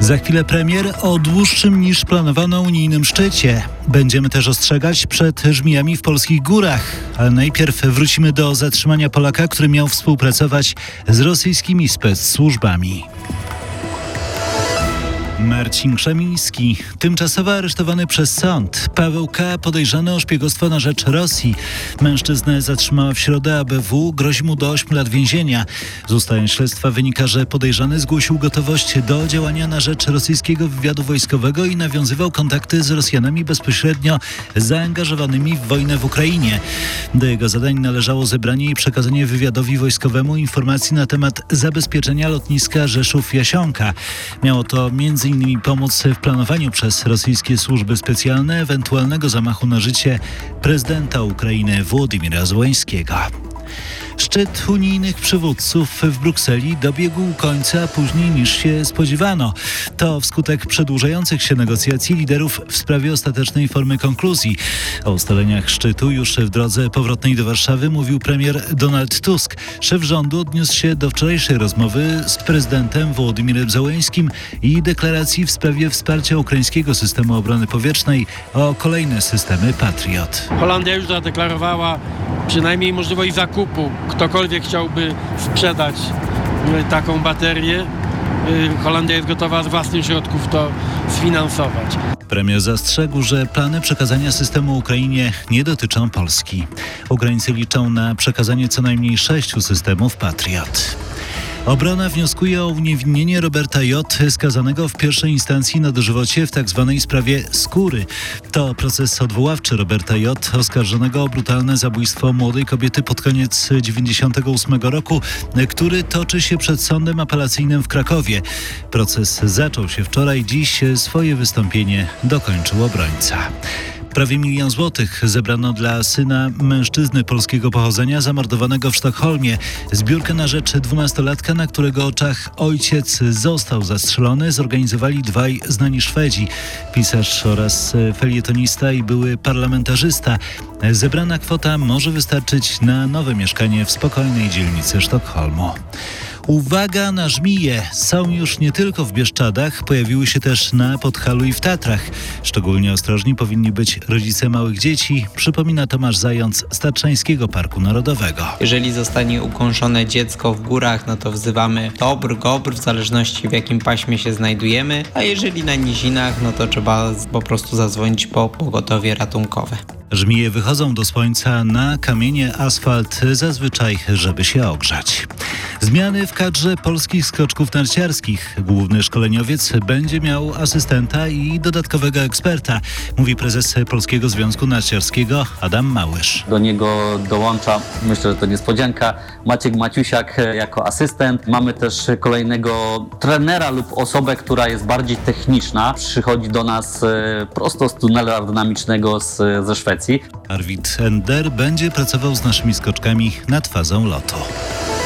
Za chwilę premier o dłuższym niż planowano unijnym szczycie. Będziemy też ostrzegać przed żmijami w polskich górach. Ale najpierw wrócimy do zatrzymania Polaka, który miał współpracować z rosyjskimi specsłużbami. Marcin Krzemiński, tymczasowo aresztowany przez sąd. Paweł K., podejrzany o szpiegostwo na rzecz Rosji. Mężczyznę zatrzymała w środę ABW, grozi mu do 8 lat więzienia. Z ustaleń śledztwa wynika, że podejrzany zgłosił gotowość do działania na rzecz rosyjskiego wywiadu wojskowego i nawiązywał kontakty z Rosjanami bezpośrednio zaangażowanymi w wojnę w Ukrainie. Do jego zadań należało zebranie i przekazanie wywiadowi wojskowemu informacji na temat zabezpieczenia lotniska Rzeszów-Jasionka. Miało to m.in. pomóc w planowaniu przez rosyjskie służby specjalne ewentualnego zamachu na życie prezydenta Ukrainy Wołodymyra Zełenskiego. Szczyt unijnych przywódców w Brukseli dobiegł końca później niż się spodziewano. To wskutek przedłużających się negocjacji liderów w sprawie ostatecznej formy konkluzji. O ustaleniach szczytu już w drodze powrotnej do Warszawy mówił premier Donald Tusk. Szef rządu odniósł się do wczorajszej rozmowy z prezydentem Wołodymyrem Zełenskim i deklaracji w sprawie wsparcia ukraińskiego systemu obrony powietrznej o kolejne systemy Patriot. Holandia już zadeklarowała przynajmniej możliwość zakupu. Ktokolwiek chciałby sprzedać taką baterię, Holandia jest gotowa z własnych środków to sfinansować. Premier zastrzegł, że plany przekazania systemu Ukrainie nie dotyczą Polski. Ukraińcy liczą na przekazanie co najmniej 6 systemów Patriot. Obrona wnioskuje o uniewinnienie Roberta J., skazanego w pierwszej instancji na dożywocie w tzw. sprawie Skóry. To proces odwoławczy Roberta J., oskarżonego o brutalne zabójstwo młodej kobiety pod koniec 1998 roku, który toczy się przed sądem apelacyjnym w Krakowie. Proces zaczął się wczoraj, dziś swoje wystąpienie dokończył obrońca. Prawie 1 000 000 złotych zebrano dla syna mężczyzny polskiego pochodzenia zamordowanego w Sztokholmie. Zbiórkę na rzecz 12-latka, na którego oczach ojciec został zastrzelony, zorganizowali 2 znani Szwedzi. Pisarz oraz felietonista i były parlamentarzysta. Zebrana kwota może wystarczyć na nowe mieszkanie w spokojnej dzielnicy Sztokholmu. Uwaga na żmije! Są już nie tylko w Bieszczadach, pojawiły się też na Podhalu i w Tatrach. Szczególnie ostrożni powinni być rodzice małych dzieci, przypomina Tomasz Zając z Tatrzańskiego Parku Narodowego. Jeżeli zostanie ukąszone dziecko w górach, no to wzywamy GOBR, w zależności w jakim paśmie się znajdujemy, a jeżeli na nizinach, no to trzeba po prostu zadzwonić po pogotowie ratunkowe. Żmije wychodzą do słońca na kamienie, asfalt, zazwyczaj żeby się ogrzać. Zmiany w kadrze polskich skoczków narciarskich. Główny szkoleniowiec będzie miał asystenta i dodatkowego eksperta, mówi prezes Polskiego Związku Narciarskiego Adam Małysz. Do niego dołącza, myślę, że to niespodzianka, Maciek Maciusiak jako asystent. Mamy też kolejnego trenera lub osobę, która jest bardziej techniczna. Przychodzi do nas prosto z tunelu aerodynamicznego ze Szwecji. Arvid Ender będzie pracował z naszymi skoczkami nad fazą lotu.